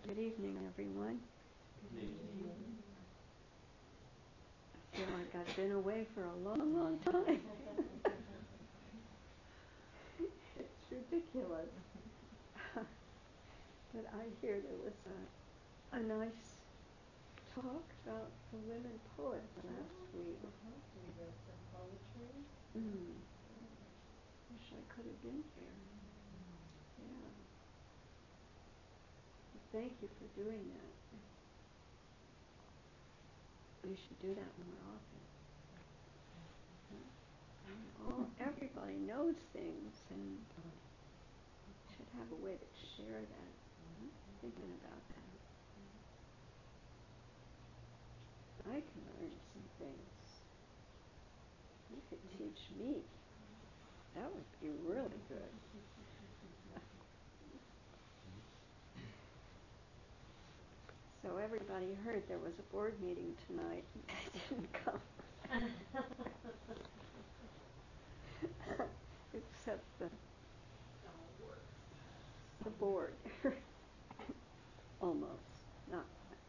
Good evening, everyone. Good evening. I feel like I've been away for a long, long time. It's ridiculous. But I hear there was a nice talk about the women poets last week. We read some poetry. Wish I could have been here. Yeah. Thank you for doing that. We should do that more often. Everybody knows things and should have a way to share that. I'm thinking about that. I can learn some things. You could teach me. That would be really good. So everybody heard there was a board meeting tonight. They didn't come. Except the board. Almost. Not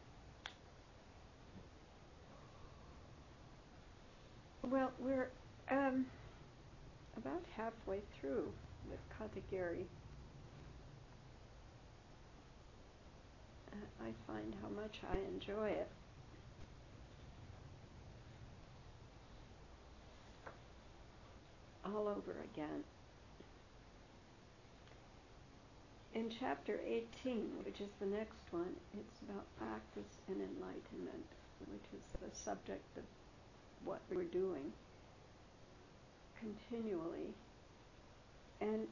quite. Well, we're about halfway through with Katagiri. I find how much I enjoy it. All over again. In chapter 18, which is the next one, it's about practice and enlightenment, which is the subject of what we're doing continually. And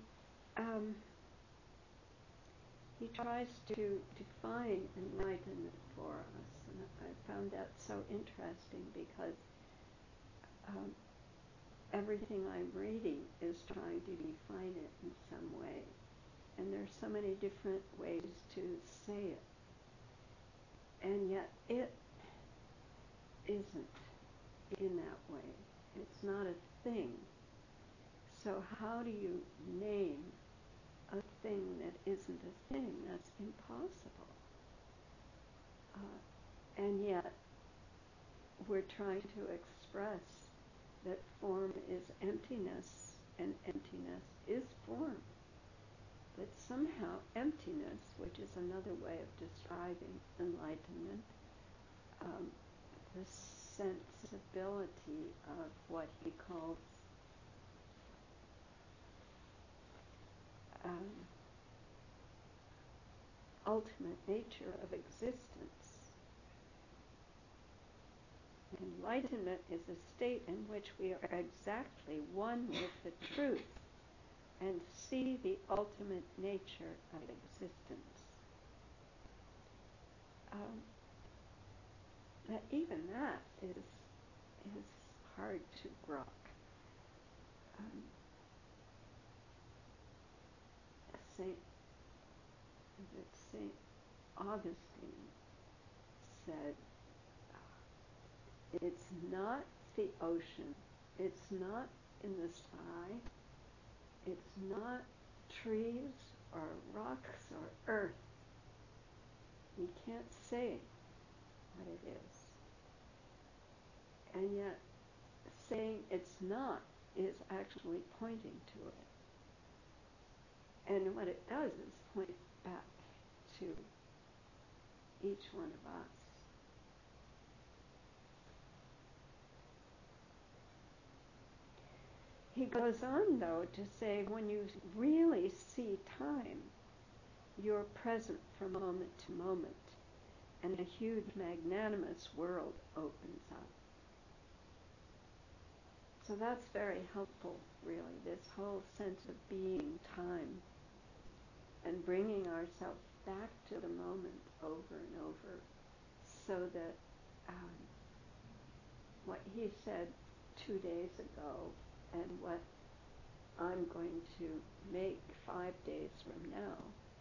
he tries to define enlightenment for us, and I found that so interesting because everything I'm reading is trying to define it in some way. And there's so many different ways to say it. And yet it isn't in that way. It's not a thing. So how do you name a thing that isn't a thing? That's impossible. And yet we're trying to express that form is emptiness and emptiness is form. But somehow emptiness, which is another way of describing enlightenment, the sensibility of what he calls ultimate nature of existence. Enlightenment is a state in which we are exactly one with the truth and see the ultimate nature of existence. Even that is hard to grok. Saint Augustine said, it's not the ocean, it's not in the sky, it's not trees or rocks or earth. We can't say what it is. And yet, saying it's not is actually pointing to it. And what it does is point back to each one of us. He goes on, though, to say when you really see time, you're present from moment to moment, and a huge magnanimous world opens up. So that's very helpful, really, this whole sense of being time and bringing ourselves back to the moment over and over so that what he said 2 days ago and what I'm going to make 5 days from now,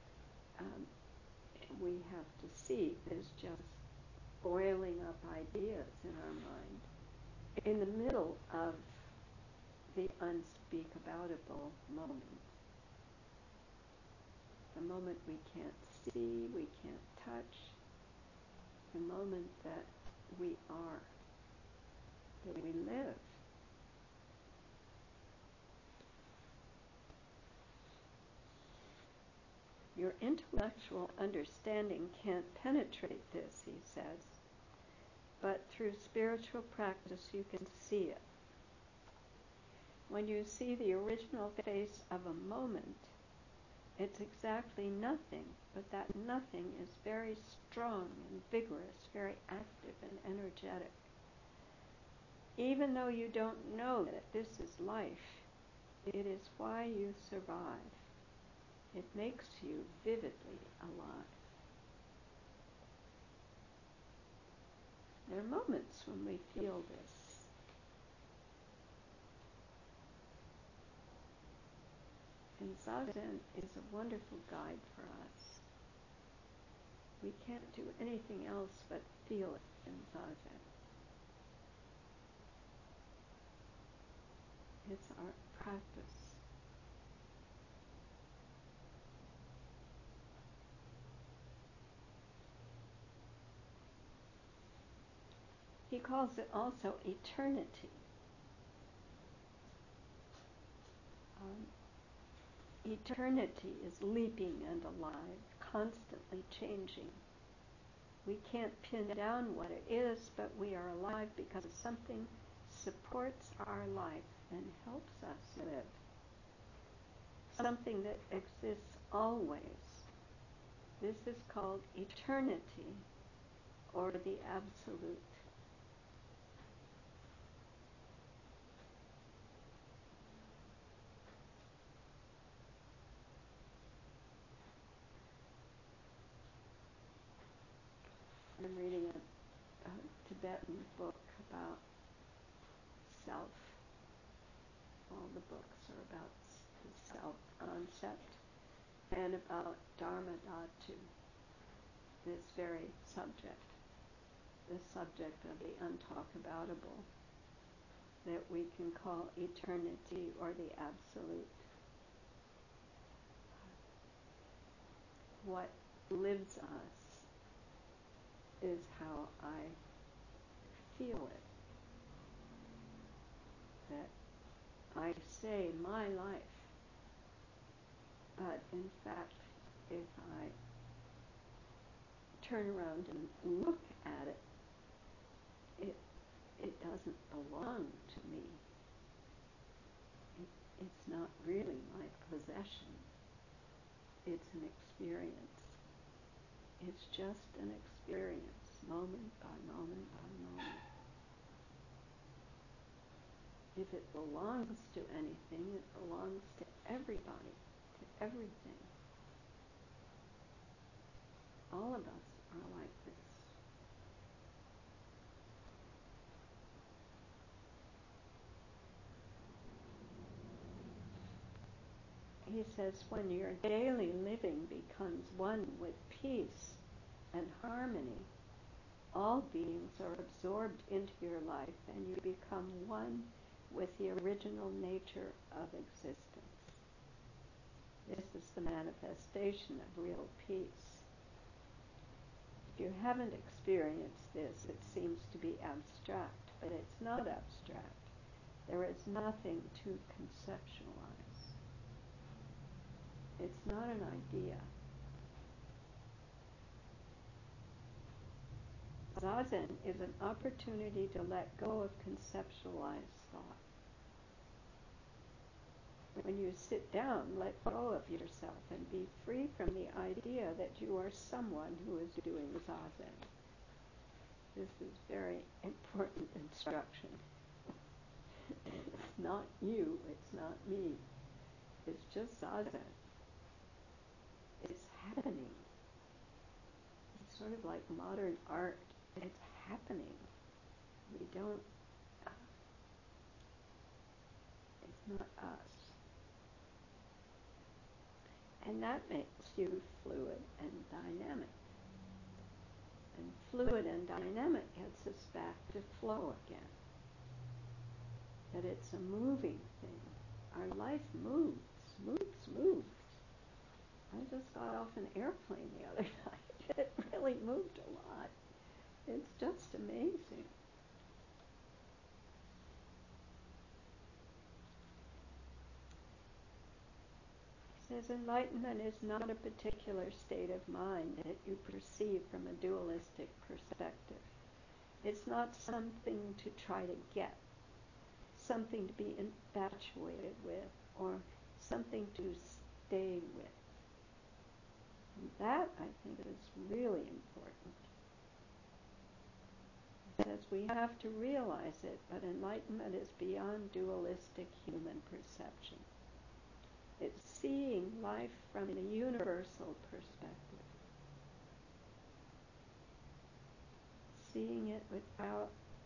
we have to see is just boiling up ideas in our mind in the middle of the unspeakaboutable moment, the moment we can't see, we can't touch. The moment that we are, that we live. Your intellectual understanding can't penetrate this, he says, but through spiritual practice you can see it. When you see the original face of a moment, it's exactly nothing, but that nothing is very strong and vigorous, very active and energetic. Even though you don't know that this is life, it is why you survive. It makes you vividly alive. There are moments when we feel this. And Zazen is a wonderful guide for us. We can't do anything else but feel it in Zazen. It's our practice. He calls it also eternity. Eternity is leaping and alive, constantly changing. We can't pin down what it is, but we are alive because something supports our life and helps us live. Something that exists always. This is called eternity, or the absolute. I'm reading a Tibetan book about self. All the books are about the self concept and about Dharma Dhatu, this very subject, the subject of the untalkaboutable that we can call eternity or the absolute. What lives us is how I feel it. That I say my life, but in fact, if I turn around and look at it, it doesn't belong to me. It's not really my possession. It's an experience. It's just an experience, moment by moment by moment. If it belongs to anything, it belongs to everybody, to everything. All of us are like this. He says, when your daily living becomes one with peace and harmony, all beings are absorbed into your life and you become one with the original nature of existence. This is the manifestation of real peace. If you haven't experienced this, it seems to be abstract, but it's not abstract. There is nothing to conceptualize. It's not an idea. Zazen is an opportunity to let go of conceptualized thought. When you sit down, let go of yourself and be free from the idea that you are someone who is doing Zazen. This is very important instruction. It's not you, it's not me. It's just Zazen. It's happening. It's sort of like modern art. It's happening. We don't, it's not us. And that makes you fluid and dynamic. And fluid and dynamic gets us back to flow again. That it's a moving thing. Our life moves. I just got off an airplane the other night. It really moved a lot. It's just amazing. He says enlightenment is not a particular state of mind that you perceive from a dualistic perspective. It's not something to try to get, something to be infatuated with, or something to stay with. And that, I think, is really important. He says we have to realize it, but enlightenment is beyond dualistic human perception. It's seeing life from the universal perspective. Seeing it without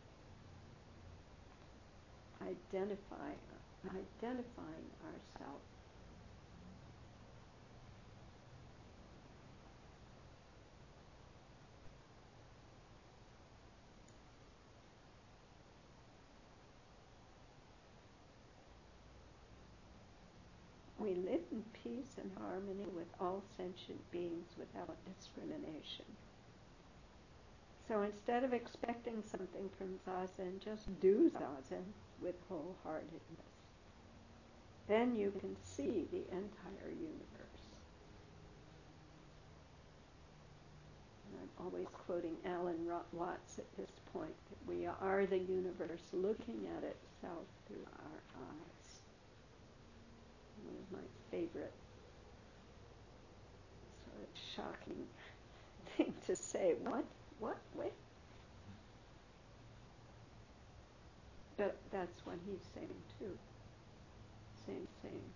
identifying ourselves. We live in peace and harmony with all sentient beings without discrimination. So instead of expecting something from Zazen, just do Zazen with wholeheartedness. Then you can see the entire universe. And I'm always quoting Alan Watts at this point, that we are the universe looking at itself through our eyes. One of my favorite sort of shocking thing to say. What? Wait. But that's what he's saying too. Same.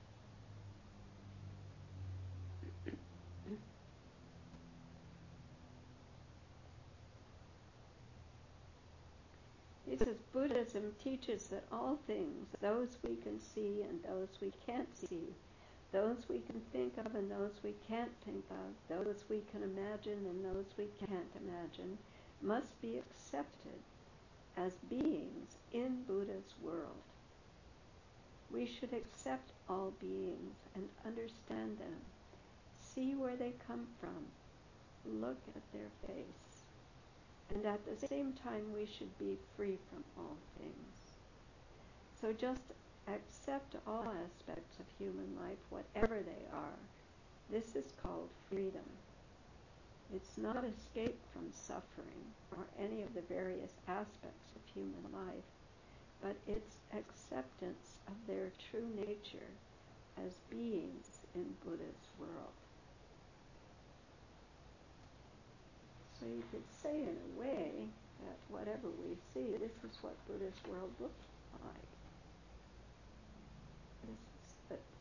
He says Buddhism teaches that all things, those we can see and those we can't see, those we can think of and those we can't think of, those we can imagine and those we can't imagine, must be accepted as beings in Buddha's world. We should accept all beings and understand them, see where they come from, look at their face. And at the same time, we should be free from all things. So just accept all aspects of human life, whatever they are. This is called freedom. It's not escape from suffering or any of the various aspects of human life, but it's acceptance of their true nature as beings in Buddha's world. So you could say in a way that whatever we see, this is what Buddha's world looks like. This is it.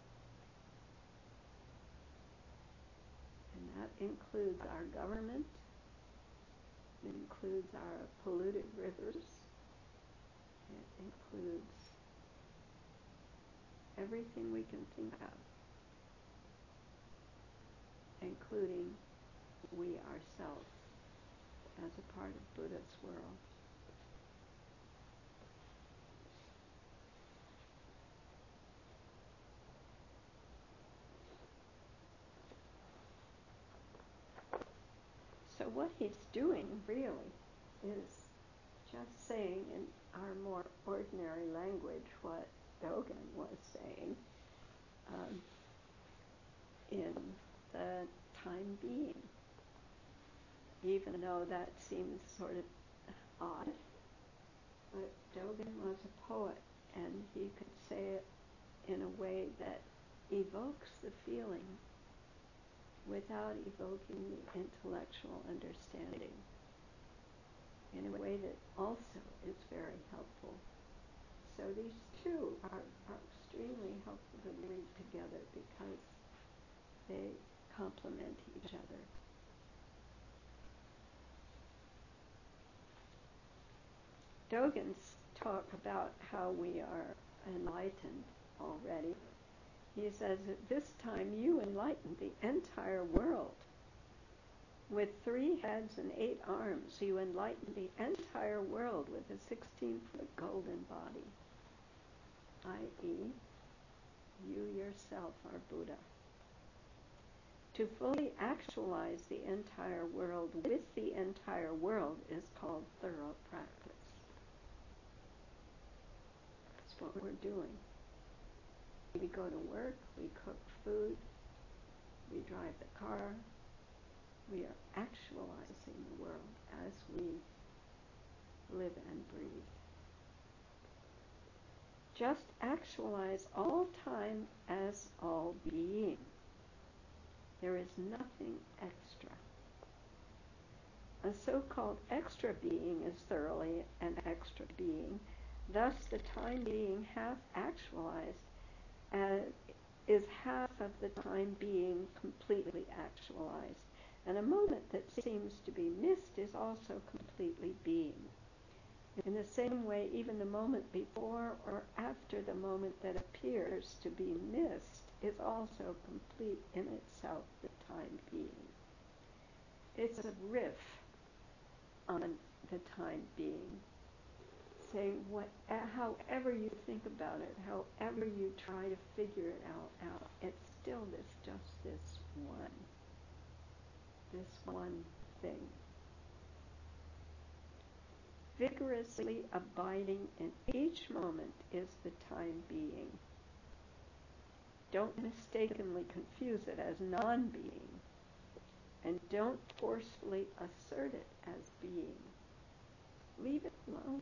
And that includes our government, it includes our polluted rivers, it includes everything we can think of, including we ourselves as a part of Buddha's world. So what he's doing really is just saying in our more ordinary language what Dogen was saying in the time being. Even though that seems sort of odd, but Dogen was a poet, and he could say it in a way that evokes the feeling without evoking the intellectual understanding, in a way that also is very helpful. So these two are extremely helpful to read together because they complement each other. Dogen's talk about how we are enlightened already. He says, at this time you enlighten the entire world. With 3 heads and 8 arms, you enlighten the entire world with a 16-foot golden body, i.e., you yourself are Buddha. To fully actualize the entire world with the entire world is called thorough practice. That's what we're doing. We go to work, we cook food, we drive the car. We are actualizing the world as we live and breathe. Just actualize all time as all being. There is nothing extra. A so-called extra being is thoroughly an extra being. Thus, the time being half actualized is half of the time being completely actualized. And a moment that seems to be missed is also completely being. In the same way, even the moment before or after the moment that appears to be missed is also complete in itself, the time being. It's a riff on the time being, saying however you think about it, however you try to figure it out, it's still just this one thing. Vigorously abiding in each moment is the time being. Don't mistakenly confuse it as non-being, and don't forcefully assert it as being. Leave it alone.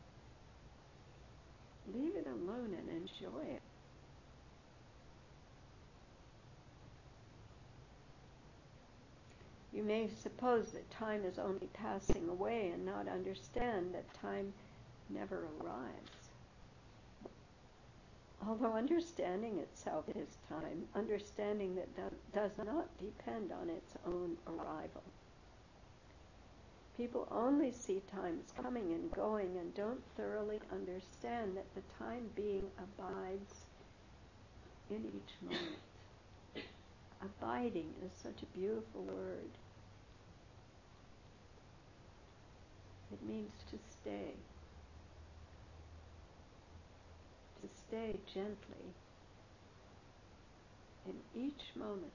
Leave it alone and enjoy it. You may suppose that time is only passing away and not understand that time never arrives. Although understanding itself is time, understanding that does not depend on its own arrival. People only see time as coming and going and don't thoroughly understand that the time being abides in each moment. Abiding is such a beautiful word. It means to stay gently in each moment.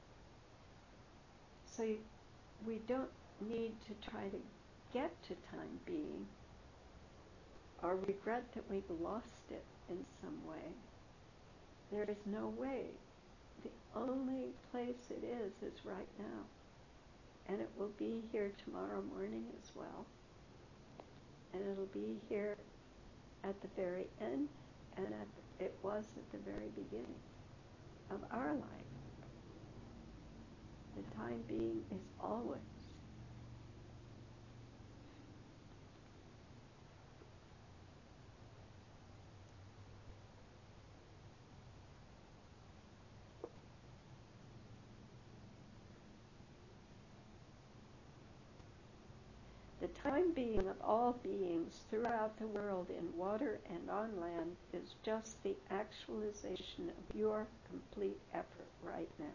So we don't need to try to get to time being or regret that we've lost it in some way. There is no way. The only place it is right now. And it will be here tomorrow morning as well. And it'll be here at the very end, and it was at the very beginning of our life. The time being is always. The time being of all beings throughout the world in water and on land is just the actualization of your complete effort right now.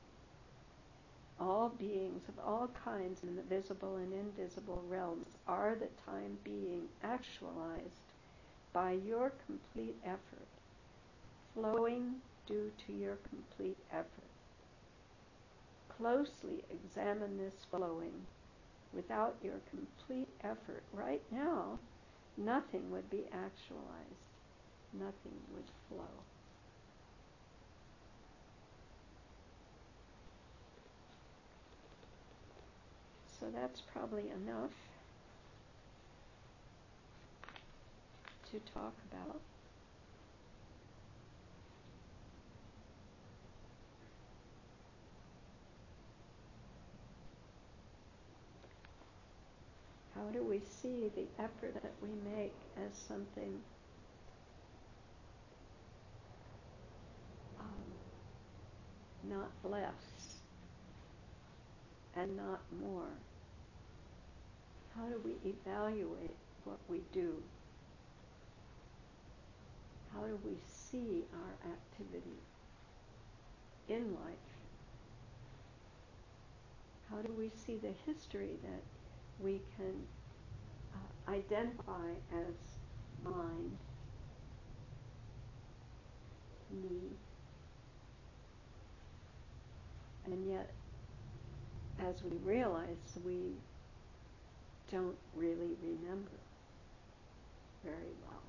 All beings of all kinds in the visible and invisible realms are the time being actualized by your complete effort, flowing due to your complete effort. Closely examine this flowing. Without your complete effort right now, nothing would be actualized. Nothing would flow. So that's probably enough to talk about. How do we see the effort that we make as something not less and not more? How do we evaluate what we do? How do we see our activity in life? How do we see the history that we can identify as mind, me, And yet, as we realize, we don't really remember very well.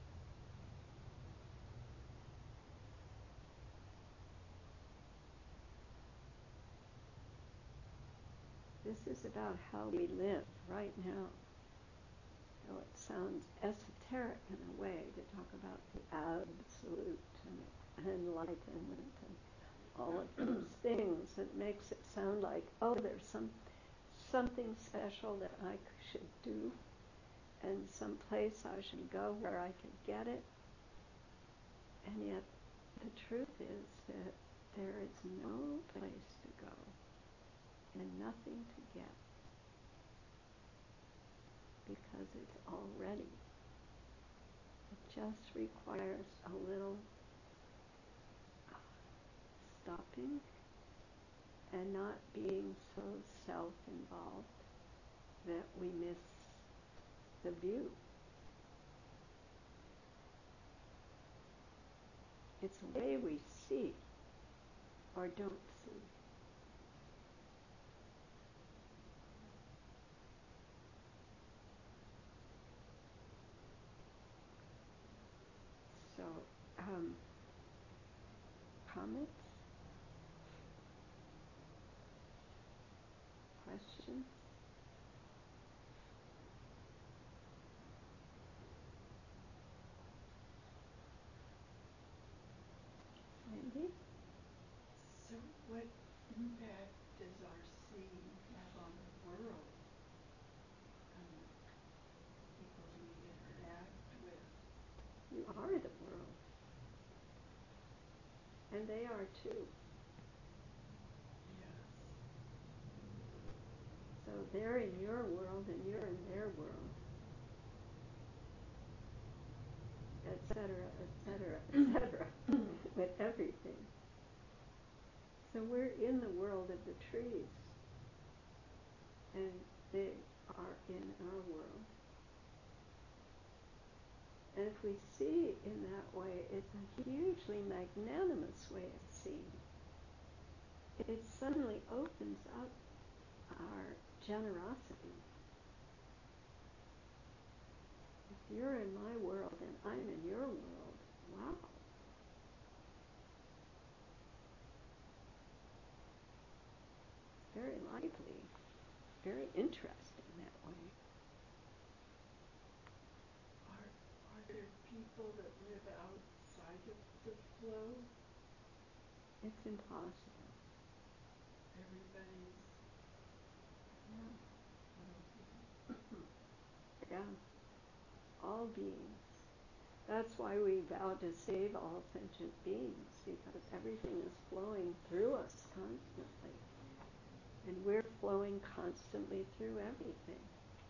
This is about how we live right now. So it sounds esoteric in a way to talk about the absolute and enlightenment and all of those things. It makes it sound like, oh, there's something special that I should do and some place I should go where I could get it. And yet the truth is that there is no place to go and nothing to get, because it's already. It just requires a little stopping and not being so self-involved that we miss the view. It's a way we see or don't see. So, comments? Questions? Andy? So what impact does our seeing have on the world and people we interact with? You are the world. And they are too. Yes. So they're in your world and you're in their world, etc., etc., etc., with everything. So we're in the world of the trees, and they are in our world. And if we see in that way, it's a hugely magnanimous way of seeing. It suddenly opens up our generosity. If you're in my world and I'm in your world, wow. Very lively, very interesting that way. Are there people that live outside of the flow? It's impossible. Everybody's Yeah. Yeah. All beings. That's why we vow to save all sentient beings, because everything is flowing through us constantly. And we're flowing constantly through everything.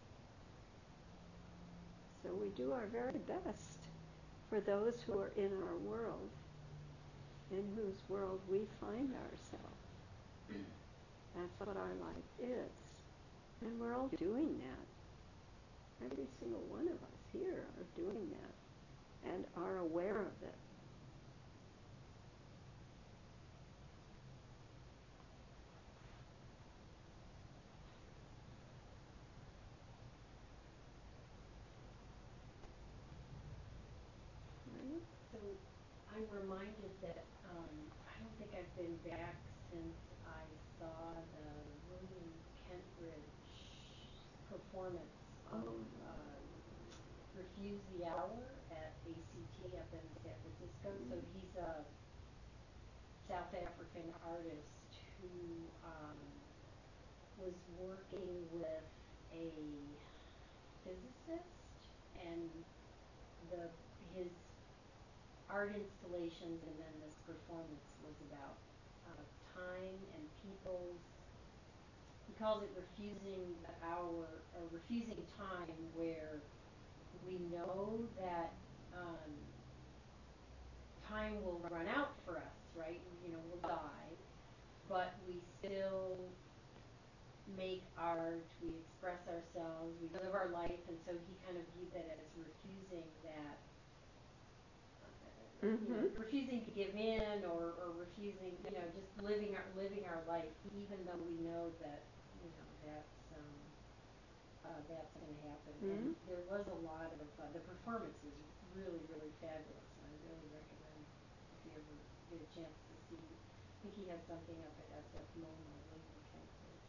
So we do our very best for those who are in our world, in whose world we find ourselves. That's what our life is. And we're all doing that. Every single one of us here are doing that and are aware of it. Right? So I'm reminded that I don't think I've been back since I saw the William Kentridge performance of Refuse the Hour at ACT up in San Francisco. So he's a South African artist who was working with a physicist, and his art installations and then this performance was about time and people's, he calls it refusing the hour, or refusing time, where we know that time will run out for us, right? We'll die, but we still make art, we express ourselves, we live our life, and so he kind of viewed that as refusing that refusing to give in or refusing, just living our life, even though we know that, that's going to happen. And there was a lot of, the performance was really, really fabulous, and I really recommend if you ever get a chance to see. I think he had something up at SF MoMA way in Kentridge.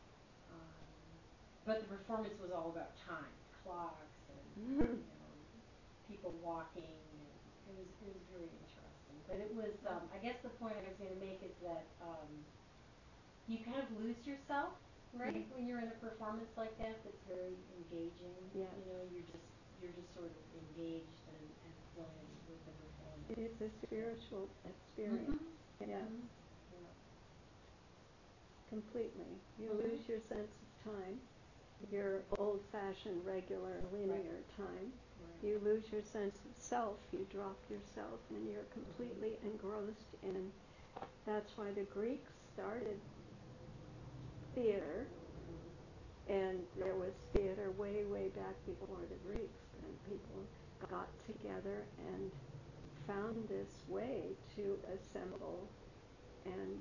But the performance was all about time, clocks, and people walking, and it was very interesting. But it was, I guess the point I was going to make is that you kind of lose yourself, right? When you're in a performance like that, that's very engaging. Yeah. You're just sort of engaged and flowing with the performance. It's a spiritual experience. Yeah. Yeah. Completely. You lose your sense of time, your old-fashioned, regular, linear time. Right. You lose your sense of self. You drop yourself, and you're completely engrossed in. That's why the Greeks started theater, and there was theater way, way back before the Greeks, and people got together and found this way to assemble and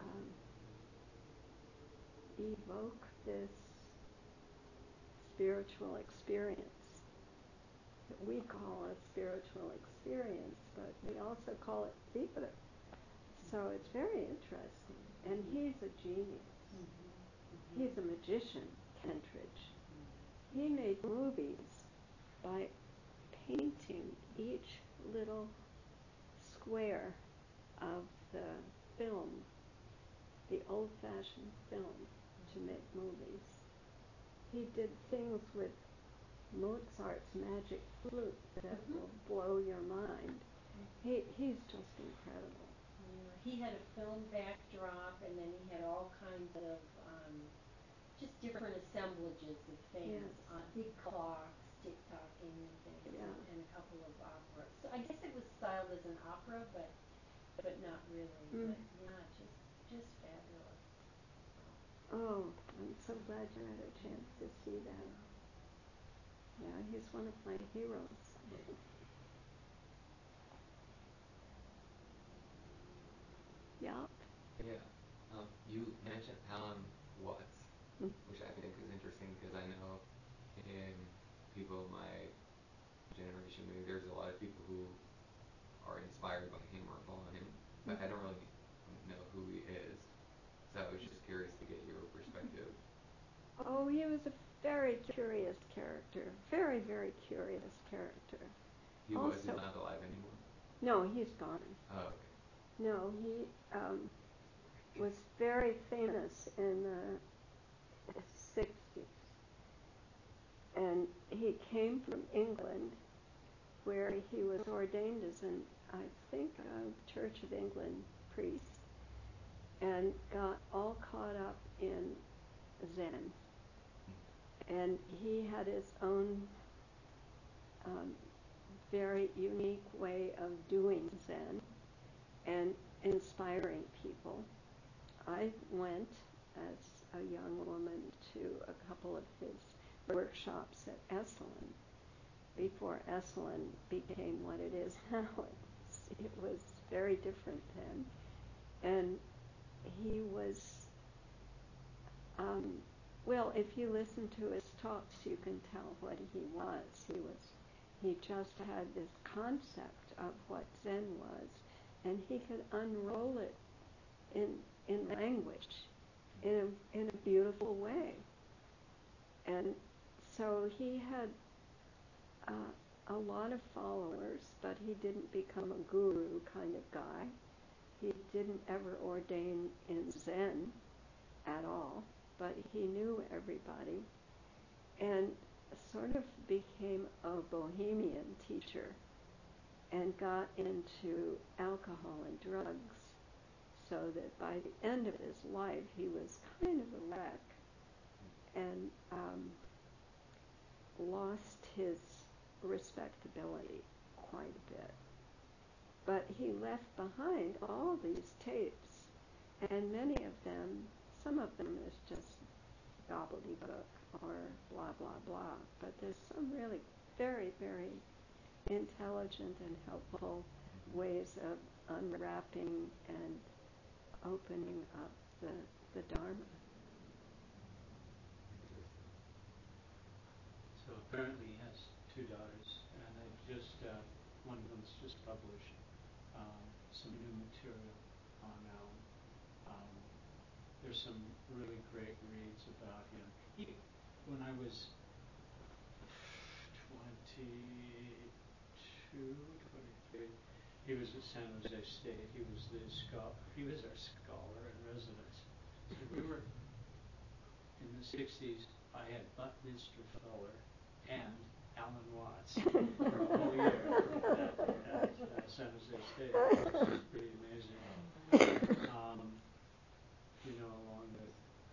evoke this spiritual experience that we call a spiritual experience, but we also call it theater. So it's very interesting. And he's a genius. He's a magician, Kentridge. He made movies by painting each little square of the film, the old-fashioned film, to make movies. He did things with Mozart's magic flute that will blow your mind. He's just incredible. Yeah. He had a film backdrop, and then he had all kinds of just different assemblages of things, big clocks, tick-tocking and things, and a couple of operas. So I guess it was styled as an opera, but not really. But yeah, just fabulous. Oh, I'm so glad you had a chance to see that. Yeah, he's one of my heroes. Yeah. Yeah. You mentioned Alan Watts, which I think is interesting because I know in people of my generation, maybe there's a lot of people who are inspired by him or follow him, but I don't really know who he is. So I was just curious to get your perspective. Oh, he was a very curious character. Very, very curious character. He's not alive anymore? No, he's gone. Oh, okay. No, he was very famous in the 60s. And he came from England, where he was ordained as I think, a Church of England priest, and got all caught up in Zen. And he had his own very unique way of doing Zen and inspiring people. I went as a young woman to a couple of his workshops at Esalen before Esalen became what it is now. It was very different then. And he was, well, if you listen to his talks, you can tell what he was. He just had this concept of what Zen was, and he could unroll it in language in a beautiful way. And so he had a lot of followers, but he didn't become a guru kind of guy. He didn't ever ordain in Zen at all, but he knew everybody and sort of became a bohemian teacher and got into alcohol and drugs, so that by the end of his life he was kind of a wreck and lost his respectability quite a bit. But he left behind all these tapes, and many of them, some of them is just gobbledygook or blah, blah, blah, but there's some really very, very intelligent and helpful ways of unwrapping and opening up the Dharma. So apparently he has two daughters, and they've just, one of them's just published some new material on Alan. There's some really great reads about him. When I was 23, he was at San Jose State. He was our scholar in residence. So we were in the 60s. I had Buckminster Fuller and Alan Watts for a whole year at San Jose State, which is pretty amazing. Along with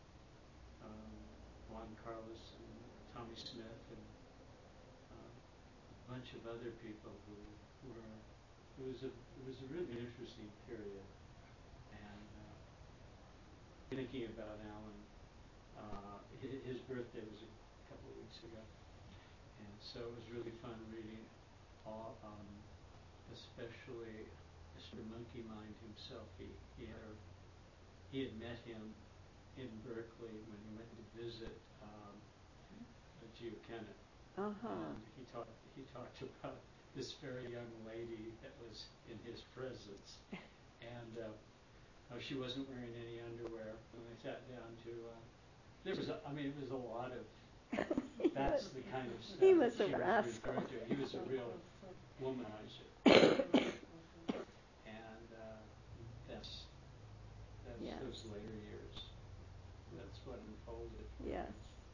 Juan Carlos and Tommy Smith and a bunch of other people who were. It was a really interesting period, and thinking about Alan. His birthday was a couple of weeks ago, and so it was really fun reading all, especially Mr. Monkey Mind himself. He had met him in Berkeley when he went to visit Geo Kennett. And he talked about this very young lady that was in his presence, and she wasn't wearing any underwear when they sat down to. It was a lot of. That's the kind of stuff he was she a rascal. was referring to. He was a real womanizer, and that's yes. those later years. That's what unfolded. Yes.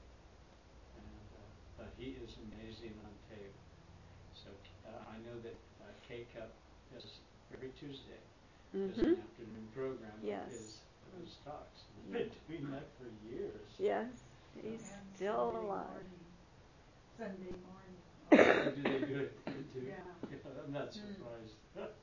And he is amazing on tape. So I know that K-Cup is every Tuesday. There's an afternoon program yes. of his talks. He's been doing that for years. Yes, he's still alive. Sunday morning. Do they do it too? Yeah. I'm not surprised. But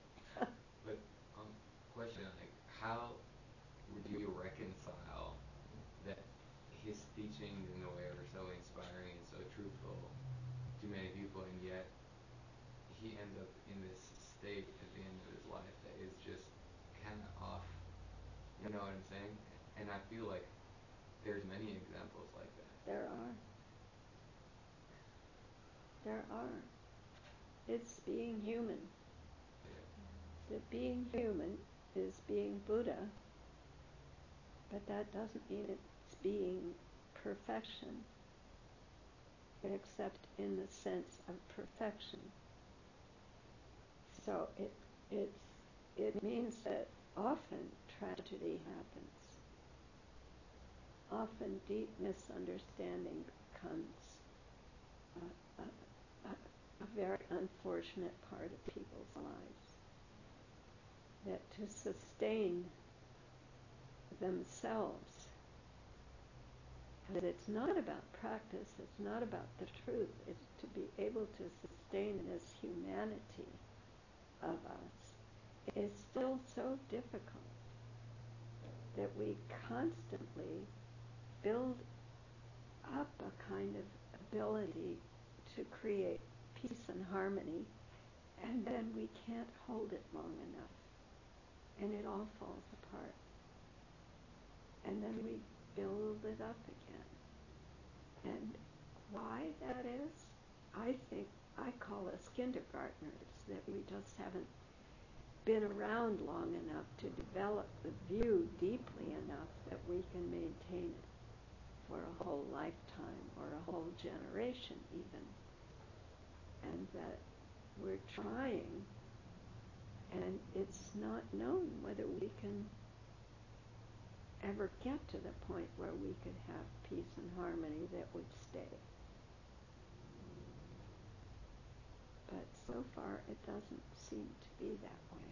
question, how would you reconcile that his teachings in a way are so inspiring and so truthful to many people, and yet he ends up in this state at the end of his life that is just kind of off? You know what I'm saying? And I feel like there's many examples like that. There are. It's being human. That being human is being Buddha, but that doesn't mean it's being perfection, except in the sense of perfection. So it means that often tragedy happens. Often deep misunderstanding becomes a very unfortunate part of people's lives. That to sustain themselves, that it's not about practice, it's not about the truth, it's to be able to sustain this humanity of us is still so difficult that we constantly build up a kind of ability to create peace and harmony, and then we can't hold it long enough, and it all falls apart. And then we build it up again. And why that is, I call us kindergartners, that we just haven't been around long enough to develop the view deeply enough that we can maintain it for a whole lifetime or a whole generation even. And that we're trying, and it's not known whether we can ever get to the point where we could have peace and harmony that would stay. But so far it doesn't seem to be that way.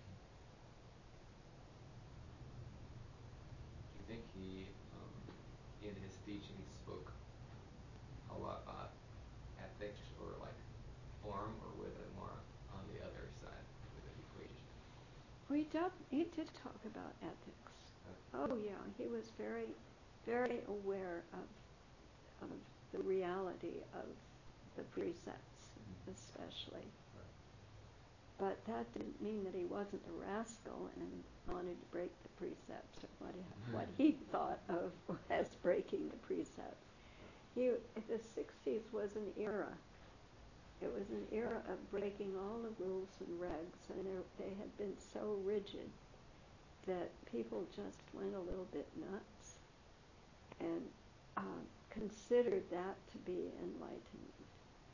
Do you think he, in his teachings, spoke a lot about ethics or form, or was it more on the other side of the equation? He did talk about ethics. Oh yeah, he was very, very aware of the reality of the precepts, especially. But that didn't mean that he wasn't a rascal and wanted to break the precepts or what he thought of as breaking the precepts. The 60s was an era. It was an era of breaking all the rules and regs, and they had been so rigid that people just went a little bit nuts and considered that to be enlightenment.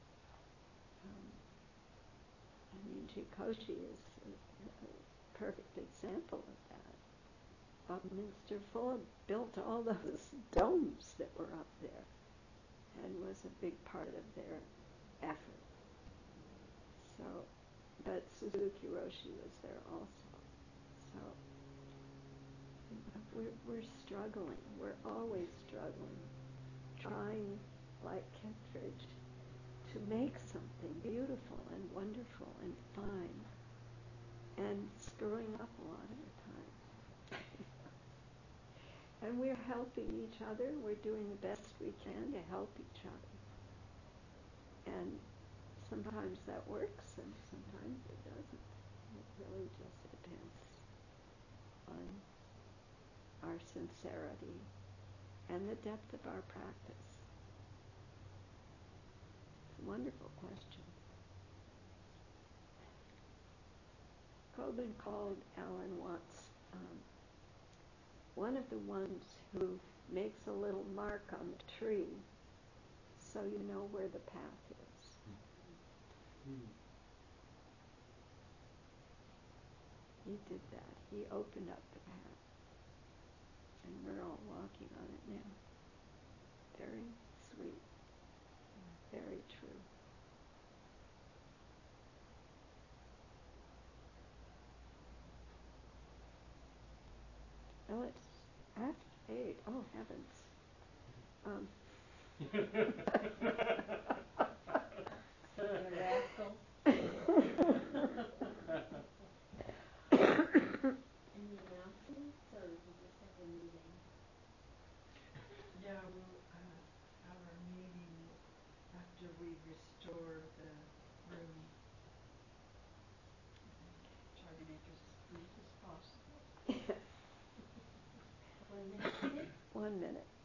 Jikoshi is a perfect example of that. Buckminster Fuller built all those domes that were up there and was a big part of their effort. So, but Suzuki Roshi was there also. So, we're struggling. We're always struggling, trying, like Kittredge, to make something beautiful and wonderful and fine, and screwing up a lot of the time. And we're helping each other. We're doing the best we can to help each other. And sometimes that works, and sometimes it doesn't. It really just depends on our sincerity and the depth of our practice. It's a wonderful question. Coben called Alan Watts one of the ones who makes a little mark on the tree so you know where the path is. He did that. He opened up the path. And we're all walking on it now. Very sweet. Very true. Oh, it's after 8. Oh, heavens. So the rascals. Any announcements, or we just have a meeting? Yeah, we'll have our meeting after we restore the room. Try to make it as brief as possible. 1 minute. 1 minute.